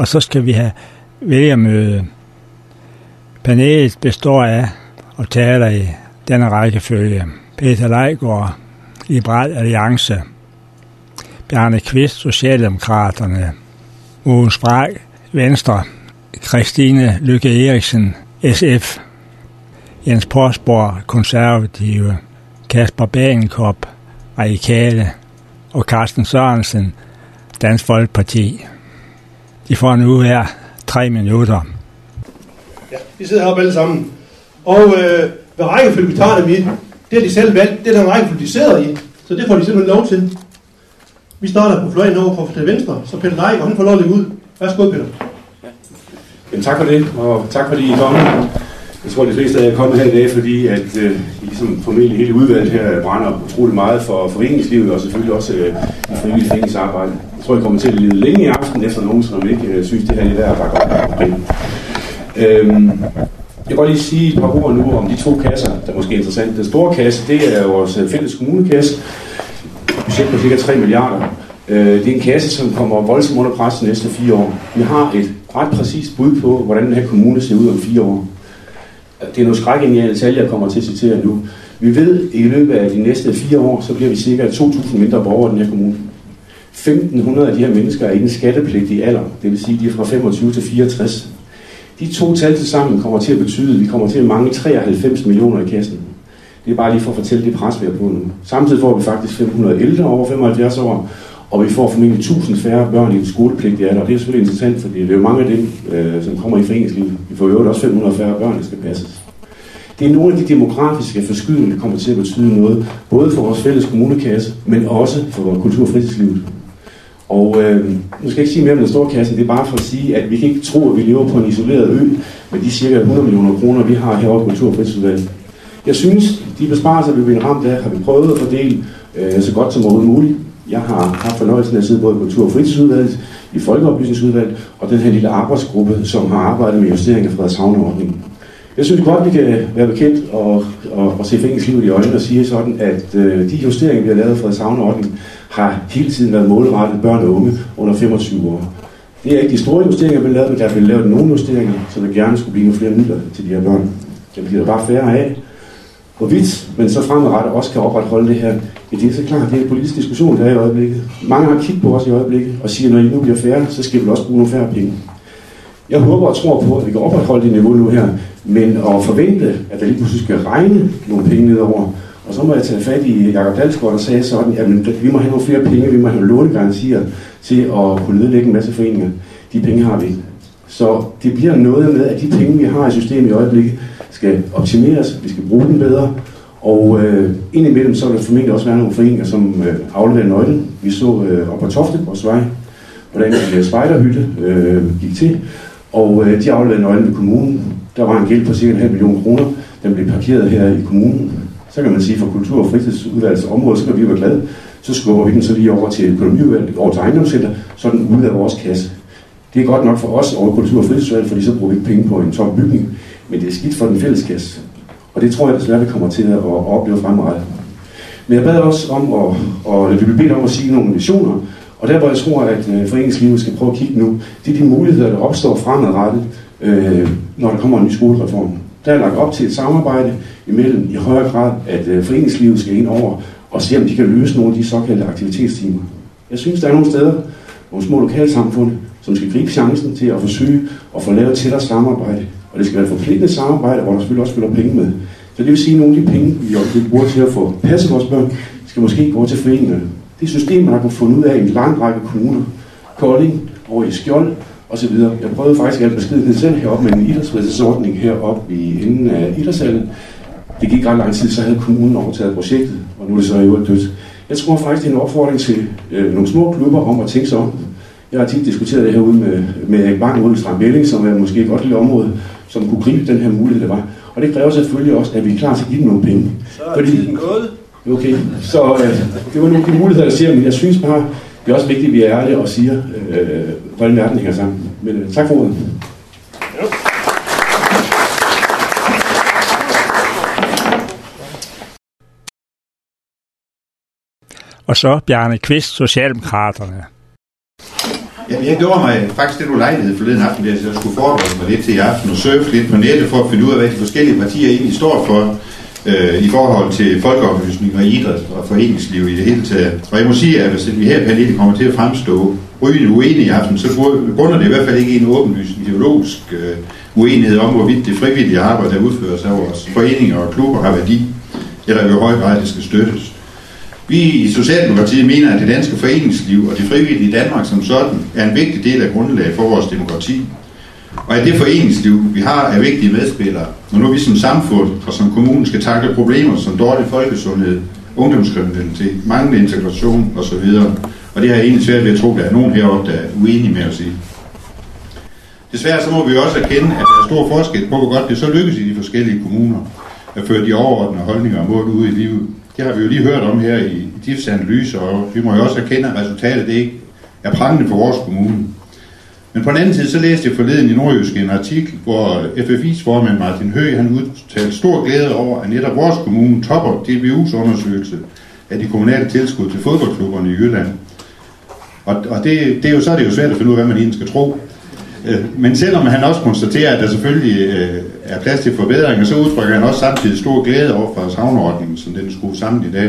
Og så skal vi have vælgermøde. Panelet består af og taler i denne rækkefølge: Peter Leiggaard, Liberal Alliance; Bjarne Kvist, Socialdemokraterne; Mogens Bræk, Venstre; Christine Lykke Eriksen, SF; Jens Porsborg, Konservative; Kasper Bagenkop, Radikale; og Carsten Sørensen, Dansk Folkeparti. De får nu her 3 minutter. Ja, de sidder heroppe alle sammen. Og hvad rækkefølge vi tager dem i, det har de selv valgt. Det er den rækkefølge, de sidder i. Så det får de simpelthen lov til. Vi starter på fløjen over til venstre, så Peter Leiggaard, han får lov at lægge ud. Værsgo, Peter. Jamen, tak for det, og tak fordi I er kommet. Jeg tror, de fleste af jer er kommet her i dag, fordi at I ligesom formentlig hele udvalget her brænder utrolig meget for foreningslivet, og selvfølgelig også i frivillig foreningsarbejde. Jeg tror, I kommer til at lide længe i aften, efter nogen, som ikke synes, det her er værd at bakke op omkring. Jeg kan godt lige sige et par ord nu om de 2 kasser, der måske er interessant. Den store kasse, det er vores fælles kommunekasse. Budget på ca. 3 milliarder. Det er en kasse, som kommer voldsomt under pres de næste 4 år. Vi har et ret præcist bud på, hvordan den her kommune ser ud om 4 år. Det er nogle skrækindjagende tal, jeg kommer til at citere nu. Vi ved, at i løbet af de næste 4 år, så bliver vi cirka 2.000 mindre borgere i den her kommune. 1.500 af de her mennesker er i den skattepligtige alder, det vil sige, de er fra 25 til 64. De 2 tal til sammen kommer til at betyde, at vi kommer til at mangle 93 millioner i kassen. Det er bare lige for at fortælle det pres, vi er på nu. Samtidig får vi faktisk 500 ældre over 75 år, og vi får formentlig 1.000 færre børn i den skolepligtige alder. Og det er selvfølgelig interessant, fordi det er jo mange af dem, som kommer i foreningslivet. Vi får jo også 500 færre børn, der skal passes. Det er nogle af de demografiske forskydninger, der kommer til at betyde noget, både for vores fælles kommunekasse, men også for vores kultur- og fritidslivet. Og nu skal jeg ikke sige mere om den store kasse, det er bare for at sige, at vi kan ikke tro, at vi lever på en isoleret ø med de cirka 100 millioner kroner, vi har herovre i Kultur- og Fritidsudvalget. Jeg synes, de besparelser, vi bliver ramt af, har vi prøvet at fordele så godt som overhovedet muligt. Jeg har haft fornøjelsen af at sidde både i Kultur- og Fritidsudvalget, i Folkeoplysningsudvalget og den her lille arbejdsgruppe, som har arbejdet med justering af Frederikshavn-ordningen. Jeg synes godt, vi kan være bekendt og se foreningslivet i øjnene og sige sådan, at de justeringer, vi har lavet af Frederikshavn-ordningen, har hele tiden været målrettet børn og unge under 25 år. Det er ikke de store justeringer, vi har lavet, men der er blevet lavet nogle justeringer, så der gerne skulle blive nogle flere midler til de her børn. Det bliver der bare færre af. Hvorvidt men så fremadrettet også kan opretholde det her, det er så klart, det er en politisk diskussion, der er i øjeblikket. Mange har kigget på os i øjeblikket og siger, at når I nu bliver færre, så skal vi også bruge nogle færre penge. Jeg håber og tror på, at vi kan opretholde det niveau nu her, men at forvente, at der lige pludselig skal regne nogle penge nedover, og så må jeg tage fat i Jakob Dalsgaard, der sagde sådan, at vi må have nogle flere penge, vi må have lånegarantier til at kunne nedlægge en masse foreninger. De penge har vi ikke. Så det bliver noget med, at de penge, vi har i systemet i øjeblikket, skal optimeres, vi skal bruge dem bedre, og indimellem så vil der formentlig også være nogle foreninger, som afleverer nøglen. Vi så op på Toftegårdsvej, hvordan en spejderhytte gik til, og de afleverede nøglen ved kommunen. Der var en gæld på cirka 0,5 million kroner, den blev parkeret her i kommunen. Så kan man sige, for kultur- og fritidsudvalgets område, så kan vi være glade. Så skubber vi den så lige over til økonomiudvalget, over til ejendomscenter, så den ud af vores kasse. Det er godt nok for os over kultur- og fritidsudvalget, fordi så bruger vi ikke penge på en tom bygning, men det er skidt for den fælles kasse. Og det tror jeg desværre, vi kommer til at opleve fremadrettet. Men jeg bad også om, og vi blev bedt om at sige nogle visioner, og der hvor jeg tror, at foreningslivet skal prøve at kigge nu, det er de muligheder, der opstår fremadrettet, når der kommer en ny skolereform. Der er lagt op til et samarbejde imellem i højere grad, at foreningslivet skal ind over og se, om de kan løse nogle af de såkaldte aktivitetstimer. Jeg synes, der er nogle steder, nogle små lokalsamfund, som skal gribe chancen til at forsøge at få lavet tættere samarbejde. Og det skal være et forpligtende samarbejde, hvor der selvfølgelig også følger penge med. Så det vil sige, at nogle af de penge, vi bruger til at få passet vores børn, skal måske gå til foreningerne. Det system, man har kunnet fundet ud af i en lang række kommuner, Kolding, over i Skjold osv. Jeg prøvede faktisk at beskrive det selv heroppe med en idrætsfritidsordning heroppe i enden af idrætshallen. Det gik ret lang tid, så havde kommunen overtaget projektet, og nu er det så i øvrigt dødt. Jeg tror faktisk, det er en opfordring til nogle små klubber om at tænke sig om. Jeg har tit diskuteret det herude med Erik Bang ude i Strandbælling, som er måske et godt lille område, som kunne gribe den her mulighed, der var. Og det kræver selvfølgelig også, at vi er klar til at give dem nogle penge. Så er tiden gået. Okay, så det var nogle af de muligheder, der siger, men jeg synes bare, det er også vigtigt, at vi er ærlige og siger, hvordan verden hænger sammen. Men tak for ordet. Ja. Og så Bjarne Kvist, Socialdemokraterne. Jeg gjorde mig faktisk lidt ulejlighed forleden aften, der jeg skulle forberede mig lidt til i aften og surfe lidt på nettet for at finde ud af, hvad de forskellige partier egentlig står for i forhold til folkeoplysning og idræt og foreningsliv i det hele taget. Og jeg må sige, at hvis vi her i panelet kommer til at fremstå rygende uenige i aften, så bunder det i hvert fald ikke en åbenlys ideologisk uenighed om, hvorvidt det frivillige arbejde, der udføres af vores foreninger og klubber, har værdi, eller i høj grad det skal støttes. Vi i Socialdemokratiet mener, at det danske foreningsliv og det frivillige i Danmark som sådan er en vigtig del af grundlaget for vores demokrati. Og at det foreningsliv, vi har, er vigtige medspillere, når nu vi som samfund og som kommune skal takle problemer som dårlig folkesundhed, ungdomskriminalitet, manglende integration osv. Og det har jeg egentlig svært ved at tro, at der er nogen heroppe, der er uenige med os i. Desværre så må vi også erkende, at der er stor forskel på, hvor godt det så lykkes i de forskellige kommuner at føre de overordnede holdninger og mål ud i livet. Det har vi jo lige hørt om her i DIFs analyser, og vi må jo også erkende, at resultatet det ikke er prangende for vores kommune. Men på den anden side, så læste jeg forleden i Nordjysk en artikel, hvor FFI's formand Martin Høgh, han udtalte stor glæde over, at netop vores kommune topper DBU's undersøgelse af de kommunale tilskud til fodboldklubberne i Jylland. Og det er jo svært at finde ud af, hvad man egentlig skal tro. Men selvom han også konstaterer, at der selvfølgelig er plads til forbedringer, så udtrykker han også samtidig stor glæde over Frederikshavn-ordningen, som den skrues sammen i dag.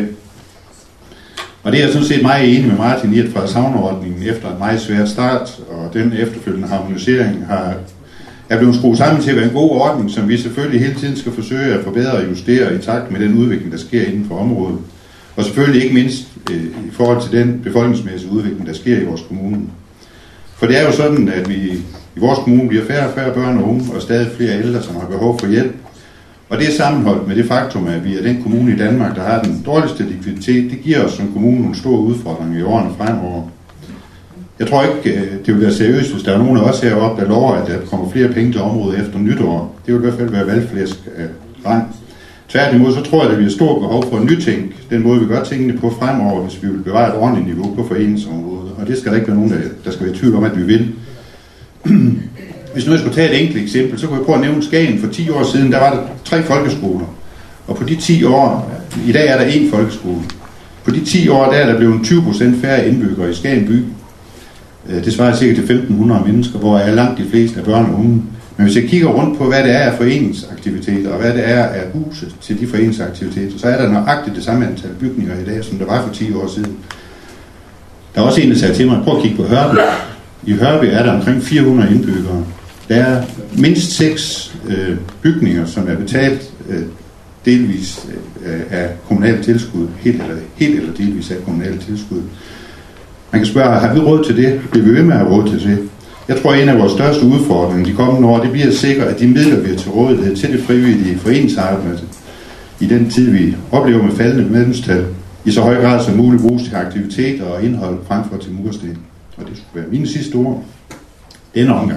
Og det er jeg sådan set meget enig med Martin i, at Frederikshavn-ordningen efter en meget svær start, og den efterfølgende harmonisering er blevet skruet sammen til at være en god ordning, som vi selvfølgelig hele tiden skal forsøge at forbedre og justere i takt med den udvikling, der sker inden for området. Og selvfølgelig ikke mindst i forhold til den befolkningsmæssige udvikling, der sker i vores kommune. For det er jo sådan, at vi i vores kommune bliver færre og færre børn og unge, og stadig flere ældre, som har behov for hjælp. Og det er sammenholdt med det faktum, at vi er den kommune i Danmark, der har den dårligste likviditet. Det giver os som kommune nogle store udfordringer i årene fremover. Jeg tror ikke, det vil være seriøst, hvis der er nogen af os heroppe, der lover, at der kommer flere penge til området efter nytår. Det vil i hvert fald være valgflæsk af rang. Tværtimod, så tror jeg, at vi har stort behov for at nytænke den måde, vi gør tingene på fremover, hvis vi vil bevare et ordentligt niveau på foreningsområdet. Og det skal der ikke være nogen, der skal være i tvivl om, at vi vil. Hvis nu jeg skulle tage et enkelt eksempel, så kunne jeg prøve at nævne Skagen. For 10 år siden, der var der 3 folkeskoler. Og på de 10 år, i dag er der 1 folkeskole. På de 10 år, der er der blevet 20% færre indbyggere i Skagen by. Det svarer cirka til 1.500 mennesker, hvor er langt de fleste af børn og unge. Men hvis jeg kigger rundt på, hvad det er af foreningsaktiviteter, og hvad det er af huse til de foreningsaktiviteter, så er der nøjagtigt det samme antal bygninger i dag, som der var for 10 år siden. Der er også en, der sagde til mig, prøv at kigge på Hørby. I Hørby er der omkring 400 indbyggere. Der er mindst 6 bygninger, som er betalt delvis af kommunale tilskud, helt eller delvis af kommunale tilskud. Man kan spørge, har vi råd til det? Bliver vi ved med at have råd til det? Jeg tror, at en af vores største udfordringer de kommende år, det bliver at sikre, at de midler, vi har til rådighed til det frivillige foreningsarbejde, i den tid, vi oplever med faldende medlemstal, i så høj grad som muligt bruges til aktiviteter og indhold frem for til mursten. Og det skulle være mine sidste ord. Denne omgang.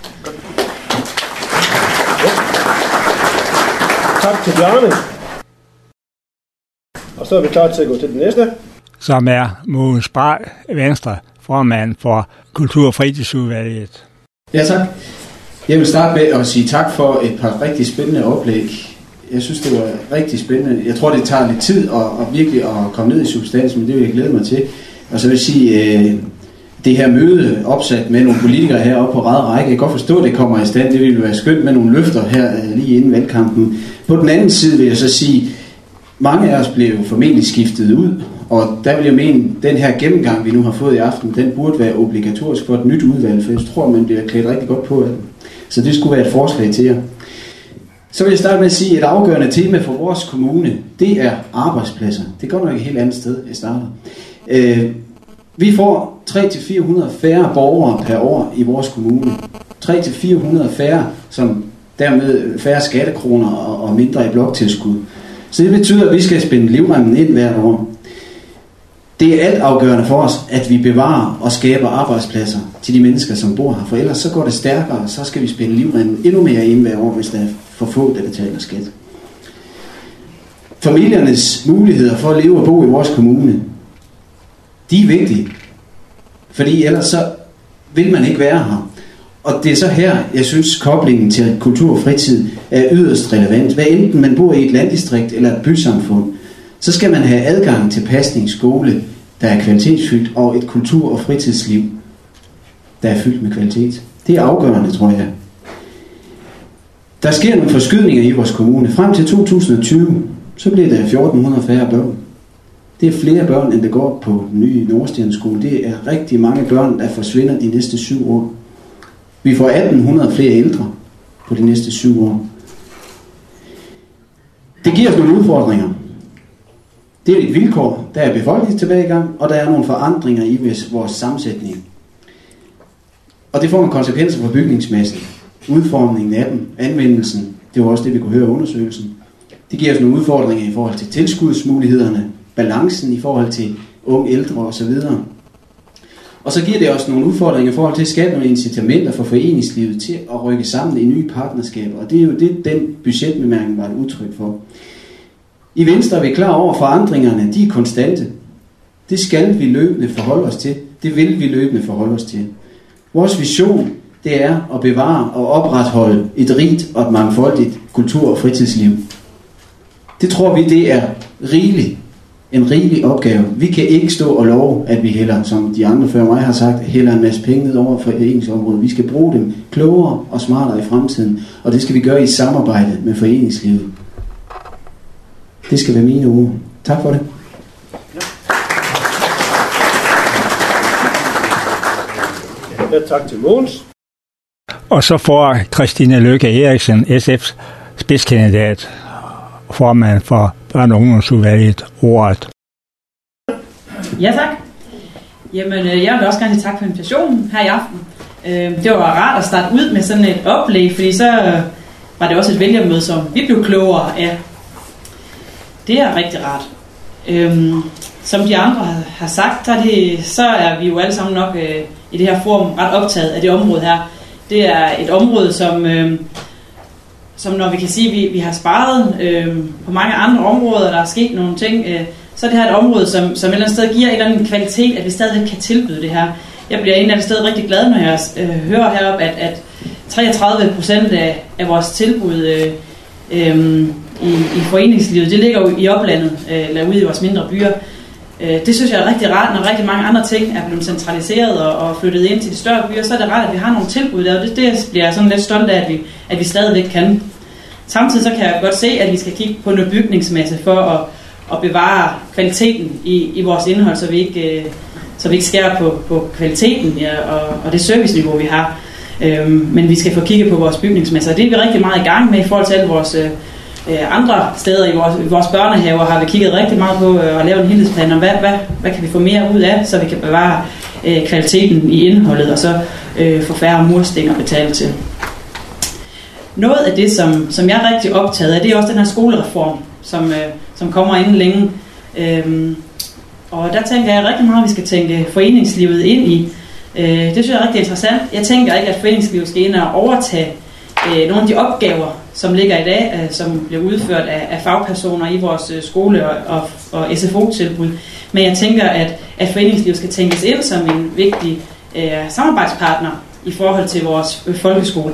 Tak til Bjarne. Og så er vi klar til at gå til den næste. Som er Mogens Bral, Venstre, formand for Kultur- og Fritidsudvalget. Ja, tak. Jeg vil starte med at sige tak for et par rigtig spændende oplæg. Jeg synes, det var rigtig spændende. Jeg tror, det tager lidt tid at virkelig at komme ned i substansen, men det vil jeg glæde mig til. Og så vil jeg sige, det her møde opsat med nogle politikere heroppe på rad række, jeg kan godt forstå, at det kommer i stand. Det ville være skønt med nogle løfter her lige inden valgkampen. På den anden side vil jeg så sige, mange af os blev formentlig skiftet ud, og der vil jeg mene, den her gennemgang, vi nu har fået i aften, den burde være obligatorisk for et nyt udvalg, for jeg tror, man bliver klædt rigtig godt på af den. Så det skulle være et forslag til jer. Så vil jeg starte med at sige, at et afgørende tema for vores kommune, det er arbejdspladser. Det går nok et helt andet sted, jeg starter. Vi får 300-400 færre borgere per år i vores kommune. 300-400 færre, som dermed færre skattekroner og mindre i bloktilskud. Så det betyder, at vi skal spænde livremmen ind hvert år. Det er alt afgørende for os, at vi bevarer og skaber arbejdspladser til de mennesker, som bor her. For ellers så går det stærkere, så skal vi spænde livremmen endnu mere ind hver år, hvis der er for få, der betaler skat. Familiernes muligheder for at leve og bo i vores kommune, de er vigtige. Fordi ellers så vil man ikke være her. Og det er så her, jeg synes, koblingen til kultur og fritid er yderst relevant. Hvad enten man bor i et landdistrikt eller et bysamfund, så skal man have adgang til pasning, skole, der er kvalitetsfyldt, og et kultur- og fritidsliv, der er fyldt med kvalitet. Det er afgørende, tror jeg. Der sker nogle forskydninger i vores kommune. Frem til 2020, så bliver der 1400 færre børn. Det er flere børn, end der går på den nye Nordstjerneskole. Det er rigtig mange børn, der forsvinder de næste 7 år. Vi får 1800 flere ældre på de næste 7 år. Det giver os nogle udfordringer. Det er et vilkår. Der er befolkningstilbagegang, og der er nogle forandringer i vores sammensætning. Og det får nogle konsekvenser for bygningsmassen. Udformningen af dem, anvendelsen, det var også det, vi kunne høre i undersøgelsen. Det giver os nogle udfordringer i forhold til tilskudsmulighederne, balancen i forhold til unge, ældre osv. Og så giver det også nogle udfordringer i forhold til at skabe nogle incitamenter for foreningslivet til at rykke sammen i nye partnerskaber. Og det er jo det, den budgetbemærkning var et udtryk for. I Venstre er vi klar over, at forandringerne, de er konstante. Det skal vi løbende forholde os til. Det vil vi løbende forholde os til. Vores vision, det er at bevare og opretholde et rigt og et mangfoldigt kultur- og fritidsliv. Det tror vi, det er en rigelig opgave. Vi kan ikke stå og love, at vi hælder, som de andre før mig har sagt, hælder en masse penge ned over foreningsområdet. Vi skal bruge dem klogere og smartere i fremtiden, og det skal vi gøre i samarbejde med foreningslivet. Det skal være mine ord. Tak for det. Ja, tak til Mogens. Og så får Christine Lykke Eriksen, SF's spidskandidat, formand for børne- og ungdomsudvalget, ordet. Ja, tak. Jamen, jeg vil også gerne tak for invitationen her i aften. Det var rart at starte ud med sådan et oplæg, fordi så var det også et vælgermøde, som vi blev klogere af. Det er rigtig rart. Som de andre har sagt, så er vi jo alle sammen nok i det her forum ret optaget af det område her. Det er et område, som når vi kan sige, at vi har sparet på mange andre områder, der er sket nogle ting, så er det her et område, som et eller andet sted giver en eller anden kvalitet, at vi stadig kan tilbyde det her. Jeg bliver en eller anden sted rigtig glad, når jeg hører heroppe, at 33% af vores tilbud i foreningslivet, det ligger jo i oplandet, eller ude i vores mindre byer. Det synes jeg er rigtig rart, når rigtig mange andre ting er blevet centraliseret og flyttet ind til de større byer, så er det rart, at vi har nogle tilbud der, og det bliver jeg sådan lidt stolt af, at vi stadigvæk kan. Samtidig så kan jeg godt se, at vi skal kigge på noget bygningsmasse for at bevare kvaliteten i vores indhold, så vi ikke skærer på kvaliteten og det serviceniveau, vi har. Men vi skal få kigget på vores bygningsmasse, og det er vi rigtig meget i gang med i forhold til alle vores andre steder i vores børnehaver har vi kigget rigtig meget på at lave en helhedsplan om, hvad kan vi få mere ud af, så vi kan bevare kvaliteten i indholdet, og så få færre mursten at betale til. Noget af det, som jeg er rigtig optaget af, det er også den her skolereform, som kommer inden længe. Og der tænker jeg rigtig meget, at vi skal tænke foreningslivet ind i. Det synes jeg er rigtig interessant. Jeg tænker ikke, at foreningslivet skal ind og overtage nogle af de opgaver, som ligger i dag, som bliver udført af fagpersoner i vores skole- og SFO-tilbud. Men jeg tænker, at foreningslivet skal tænkes ind som en vigtig samarbejdspartner i forhold til vores folkeskole.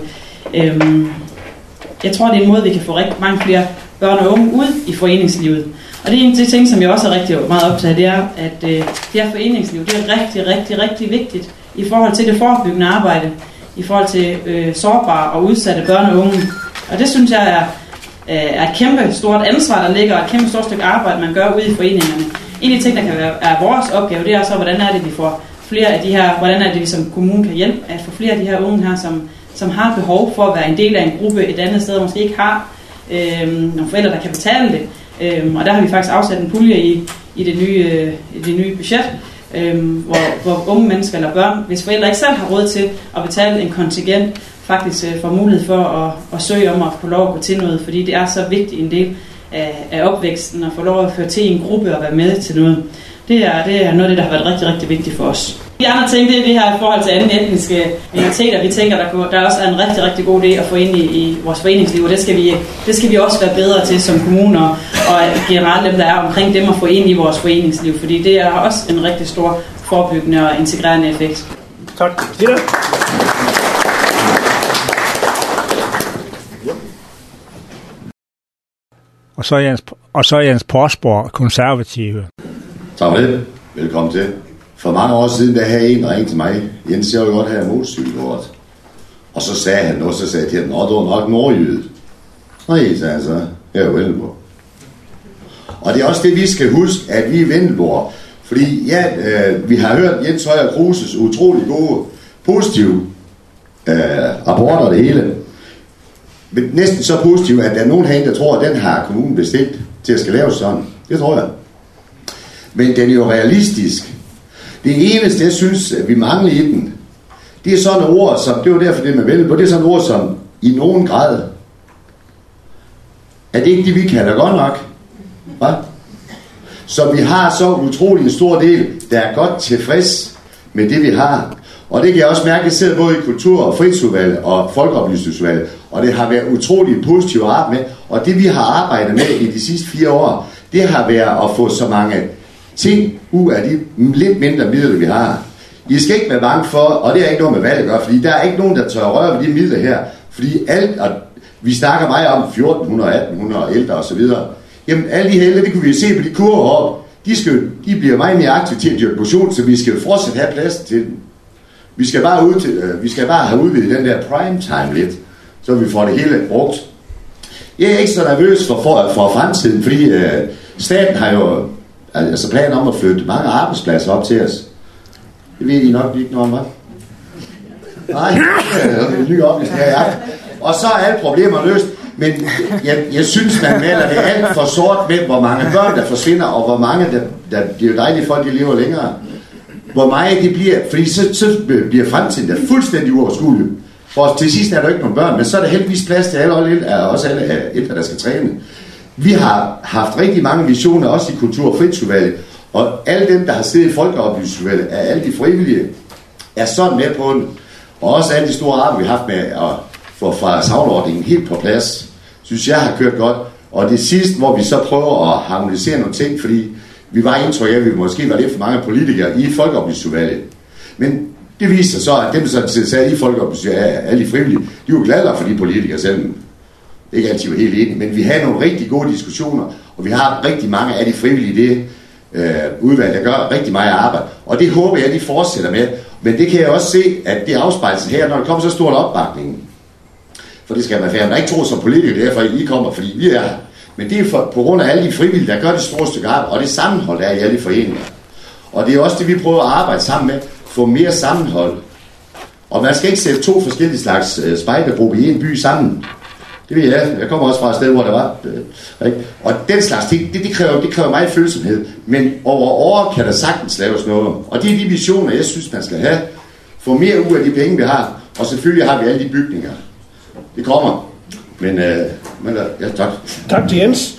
Jeg tror, det er en måde, vi kan få rigtig mange flere børn og unge ud i foreningslivet. Og det er en af de ting, som jeg også er rigtig meget optaget af, det er, at det her foreningsliv, det er rigtig, rigtig, rigtig vigtigt i forhold til det forebyggende arbejde, i forhold til sårbare og udsatte børn og unge. Og det synes jeg er et kæmpe stort ansvar, der ligger, og et kæmpe stort stykke arbejde, man gør ude i foreningerne. En af de ting, der kan være vores opgave, det er så, hvordan er det, vi får flere af de her, hvordan er det, vi som kommune kan hjælpe at få flere af de her unge her, som har behov for at være en del af en gruppe et andet sted, og måske ikke har nogle forældre, der kan betale det. Og der har vi faktisk afsat en pulje i det nye budget, hvor unge mennesker eller børn, hvis forældre ikke selv har råd til at betale en kontingent, faktisk får mulighed for at søge om at få lov at gå til noget, fordi det er så vigtig en del af opvæksten, at få lov at føre til en gruppe og være med til noget. Det er noget af det, der har været rigtig, rigtig vigtigt for os. De andre ting, det er det her i forhold til anden etniske minoriteter. Vi tænker, der også er en rigtig, rigtig god idé at få ind i vores foreningsliv, og det skal vi også være bedre til som kommuner, og generelt dem, der er omkring dem, at få ind i vores foreningsliv, fordi det er også en rigtig stor forebyggende og integrerende effekt. Tak. Tina. Og så Jens Porsborg, konservative. Tak for det. Velkommen til. For mange år siden, der havde en ringet til mig, Jens, jeg vil godt have motorcykelkort. Og så sagde han noget, så sagde jeg til ham, du er nok nordjyde. Nej, sagde han så, jeg er jo Vendelborg. Og det er også det, vi skal huske, at vi er Vendelborg. Fordi ja, vi har hørt Jens Højer Kruses utrolig gode, positive rapporter og det hele. Men næsten så positivt, at der er nogen herinde, der tror, at den har kommunen bestilt til at skal laves sådan. Det tror jeg. Men den er jo realistisk. Det eneste, jeg synes, at vi mangler i den, det er sådan nogle ord, som, det var derfor det med Vendelborg, det er sådan ord, som i nogen grad, er det ikke det, vi kalder godt nok? Hva? Så vi har så utrolig en stor del, der er godt tilfreds med det, vi har. Og det kan jeg også mærke, at jeg sidder både i kultur- og fritidsudvalget og folkeoplysningsudvalget, og det har været utroligt positivt at arbejde med. Og det, vi har arbejdet med i de sidste 4 år, det har været at få så mange ting ud af de lidt mindre midler, vi har. I skal ikke være bange for, og det er ikke noget med valg at gøre, fordi der er ikke nogen, der tør røre ved de midler her. Fordi alt, og vi snakker meget om 1400, 1800 ældre og så videre. Jamen alle de her ældre, det kunne vi se på de kurver heroppe. De bliver meget mere aktive til at dyrke motion, så vi skal jo fortsat have plads til dem. Vi skal bare have udvidet den der prime time lidt, så vi får det hele brugt. Jeg er ikke så nervøs for fremtiden, fordi staten har jo altså planer om at flytte mange arbejdspladser op til os. Det ved I nok ikke noget om, hvad? Nej, det er en ny oplysning her i aften. Og så er alle problemer løst. Men jeg synes, man maler det alt for sort med, hvor mange børn, der forsvinder, og hvor mange, der det er jo dejligt folk, de lever længere. Hvor meget det bliver, fordi så bliver fremtiden der fuldstændig uoverskuelig. For til sidst er der ikke nogen børn, men så er der heldigvis plads til alle ældre, der skal træne. Vi har haft rigtig mange visioner, også i kultur- og fritidsudvalget, og alle dem, der har siddet i folkeoplysningsudvalget, af alle de frivillige, er sådan med på den. Og også alle de store arbejde, vi har haft med at få fra savnordningen helt på plads, synes jeg har kørt godt. Og det sidste, hvor vi så prøver at harmonisere nogle ting, fordi vi var indtryk af, at vi måske var lidt for mange politikere i folkeoplysningsudvalget. Men det viser så, at dem, som sidder i folkeoplysningsudvalget, alle de frivillige, de er jo glade for de politikere selv. Ikke altid var helt enige, men vi har nogle rigtig gode diskussioner, og vi har rigtig mange af de frivillige det udvalg, der gør rigtig meget arbejde. Og det håber jeg, de fortsætter med. Men det kan jeg også se, at det afspejles her, når der kommer så stort opbakning. For det skal være færdigt. Der er ikke tro som politikere, derfor I kommer, fordi vi er her. Men det er på grund af alle de frivillige, der gør det store stykke arbejde, og det sammenhold, der er i alle de foreninger. Og det er også det, vi prøver at arbejde sammen med, få mere sammenhold. Og man skal ikke sætte 2 forskellige slags spejdergrupper i en by sammen. Det ved jeg. Jeg kommer også fra et sted, hvor der var. Og den slags ting, det kræver meget følsomhed. Men over år kan der sagtens laves noget. Og det er de visioner, jeg synes, man skal have. Få mere ud af de penge, vi har. Og selvfølgelig har vi alle de bygninger. Det kommer. Men ja, tak. Tak til Jens.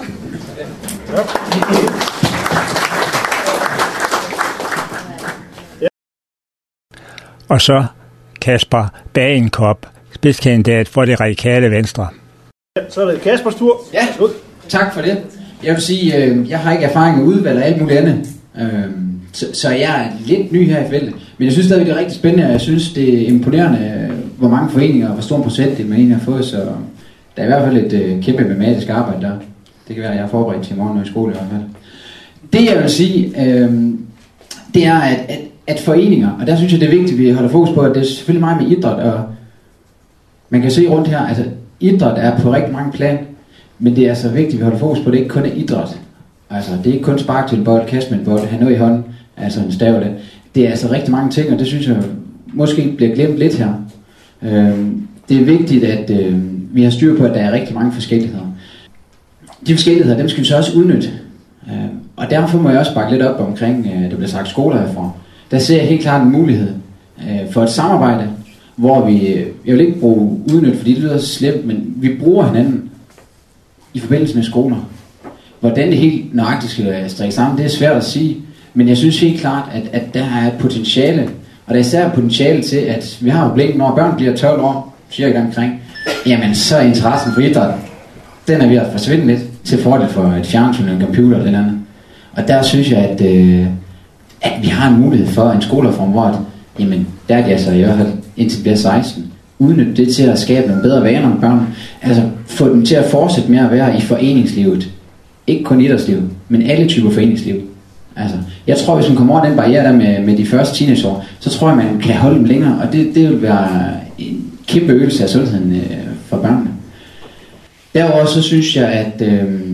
Ja. Og så Kasper Bagenkop, spidskandidat for det radikale Venstre. Ja, så er det Kaspers tur. Ja, tak for det. Jeg vil sige, jeg har ikke erfaring med udvalg og alt muligt andet. Så jeg er lidt ny her i feltet. Men jeg synes stadig, det er rigtig spændende, og jeg synes, det er imponerende, hvor mange foreninger og hvor stor en procent man egentlig har fået. Så der er i hvert fald et kæmpe matematisk arbejde der. Det kan være, at jeg er forberedt til i morgen, når jeg er i skole i hvert fald. Det jeg vil sige, det er, at foreninger, og der synes jeg, det er vigtigt, at vi holder fokus på, at det er selvfølgelig meget med idræt, og man kan se rundt her, altså idræt er på rigtig mange plan, men det er altså vigtigt, at vi holder fokus på, at det ikke kun er idræt. Altså, det er ikke kun spark til en bold, kaste med en bold, have noget i hånden, altså en stavle. Det er altså rigtig mange ting, og det synes jeg måske bliver glemt lidt her. Det er vigtigt, at vi har styr på, at der er rigtig mange forskelligheder. De forskelligheder, dem skal vi så også udnytte. Og derfor må jeg også bakke lidt op omkring, det bliver sagt skoler herfra. Der ser jeg helt klart en mulighed for et samarbejde, hvor jeg vil ikke bruge udnyt, fordi det lyder slemt, men vi bruger hinanden i forbindelse med skoler. Hvordan det helt nøjagtigt skal strikke sammen, det er svært at sige, men jeg synes helt klart, at der er et potentiale, og der er især et potentiale til, at vi har problemet, når børn bliver 12 år, cirka omkring, jamen så er interessen for idræt, den er ved at forsvinde lidt, til fordel for et fjernsyn, en computer og den anden. Og der synes jeg, at vi har en mulighed for en skolereform, hvor jamen, der er de altså i hvert fald indtil bliver 16, udnytte det til at skabe nogle bedre vaner om børn, altså få dem til at fortsætte med at være i foreningslivet. Ikke kun idrætslivet, men alle typer foreningsliv. Altså, Jeg tror, hvis man kommer over den barriere der med de første teenageår, så tror jeg, man kan holde dem længere, og det vil være en kæmpe øgelse af sundheden for børnene. Derudover så synes jeg, at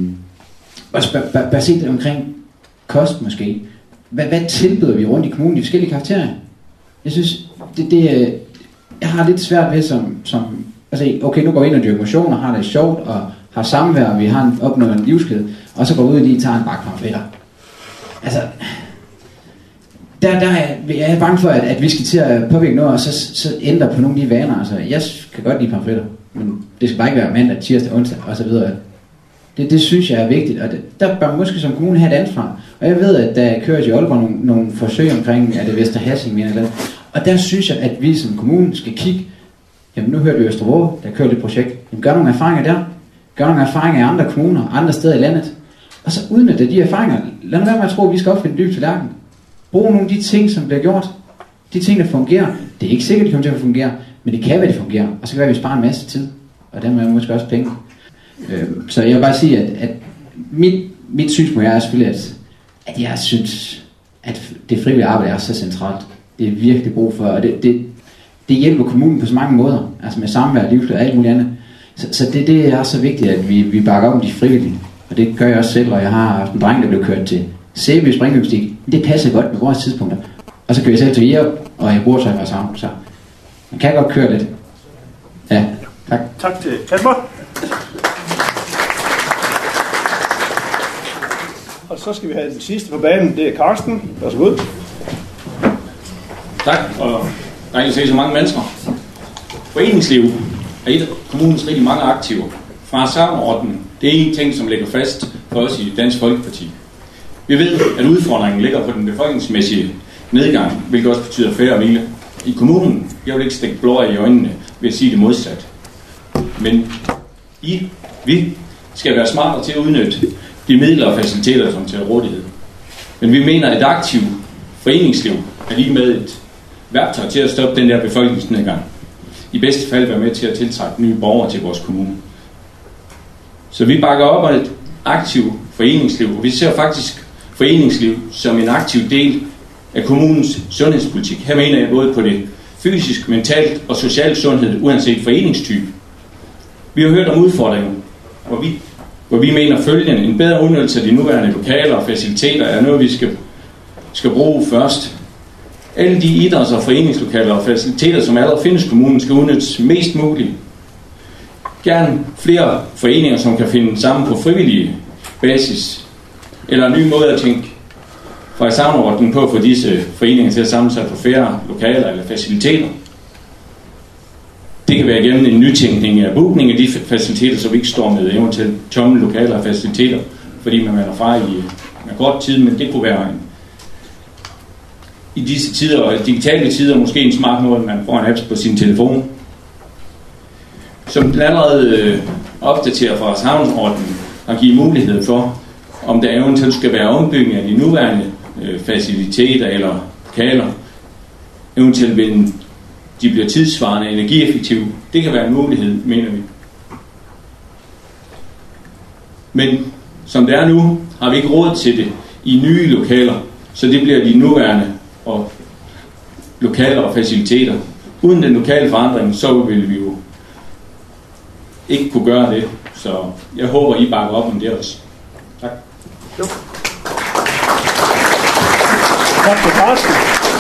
bare se det omkring kost måske. Hvad tilbyder vi rundt i kommunen i forskellige karakterer? Jeg synes, jeg har lidt svært ved som altså, okay, nu går vi ind og dyrker motion og har det sjovt og har samvær, og vi har opnået en livsglæde, og så går vi ud og lige tager en bakke pamfletter. Altså, der er jeg bange for, at vi skal til at påvirke noget, og så ændre på nogle af de vaner. Altså, jeg kan godt lide pamfletter, men det skal bare ikke være mandag, tirsdag, onsdag og så videre. Det synes jeg er vigtigt, og der bør man måske som kommune have et ansvar. Og jeg ved, at der kører i Aalborg nogle forsøg omkring, at det Vester Hassing, eller andet. Og der synes jeg, at vi som kommune skal kigge, jamen nu hørte vi Østervrå, der kører et projekt. Jamen, gør nogle erfaringer der. Gør nogle erfaringer i andre kommuner, andre steder i landet. Og så udnytte de erfaringer. Lad nu være med at tro, at vi skal opfinde dyb tallerken. Brug nogle af de ting, som bliver gjort. De ting, der fungerer. Det er ikke sikkert, de kommer til at fungere, men det kan være, de fungerer. Og så kan være, at vi sparer en masse tid. Og dermed måske også penge. Så jeg vil bare sige, at mit synspunkt er selvfølgelig, at jeg synes, at det frivillige arbejde er så centralt. Det er virkelig brug for, og det hjælper kommunen på så mange måder. Altså med samvær, livsglæde og alt muligt andet. Så det er så vigtigt, at vi bakker op om de frivillige. Og det gør jeg også selv, og jeg har en dreng, der blev kørt til Sæby springgymnastik. Det passer godt med vores tidspunkter. Og så kører jeg selv til Jerup, og jeg bruger sig sammen. Så man kan godt køre lidt. Ja, tak. Tak til Kasper. Og så skal vi have den sidste på banen, det er Karsten. Værsgo. Tak, og der er ikke at se så mange mennesker. Foreningsliv er et af kommunens rigtig mange aktiver. Fra samordnen, det er en ting, som ligger fast for os i Dansk Folkeparti. Vi ved, at udfordringen ligger på den befolkningsmæssige nedgang, hvilket også betyder færre hvile. I kommunen, jeg vil ikke stikke blå i øjnene ved at sige det modsat. Men vi skal være smartere til at udnytte de midler og faciliteter, som til rådighed. Men vi mener, at et aktivt foreningsliv er lige med et værktøj til at stoppe den der befolkningsnedgang. I bedste fald være med til at tiltrække nye borgere til vores kommune. Så vi bakker op om et aktivt foreningsliv, og vi ser faktisk foreningsliv som en aktiv del af kommunens sundhedspolitik. Her mener jeg både på det fysisk, mentalt og socialt sundhed, uanset foreningstype. Vi har hørt om udfordringen, hvor vi mener følgende: en bedre udnyttelse af de nuværende lokaler og faciliteter er noget, vi skal bruge først. Alle de idræts- og foreningslokaler og faciliteter, som allerede findes i kommunen, skal udnyttes mest muligt. Gerne flere foreninger, som kan finde sammen på frivillige basis, eller en ny måde at tænke fra samordningen på at få disse foreninger til at samle sig på færre lokaler eller faciliteter. Det kan være gennem en nytænkning af bookning af de faciliteter, så vi ikke står med eventuelt tomme lokaler og faciliteter, fordi man er fra i kort tid, men det kunne være i disse tider og digitale tider måske en smart måde, at man får en app på sin telefon, som allerede opdaterer fra samordningen og giver mulighed for, om der eventuelt skal være ombygning af de nuværende faciliteter eller lokaler, eventuelt ved de bliver tidsvarende, energieffektive. Det kan være en mulighed, mener vi. Men som det er nu, har vi ikke råd til det i nye lokaler, så det bliver de nuværende og lokaler og faciliteter. Uden den lokale forandring, så vil vi jo ikke kunne gøre det. Så jeg håber, I bakker op om det også. Tak. Tak for Karsten.